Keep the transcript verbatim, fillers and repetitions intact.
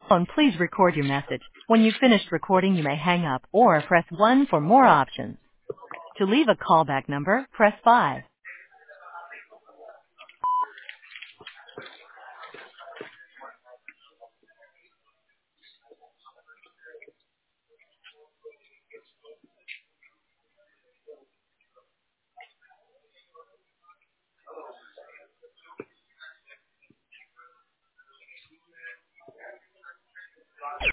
phone, please record your message. When you've finished recording, you may hang up or press one for more options. To leave a callback number, press five.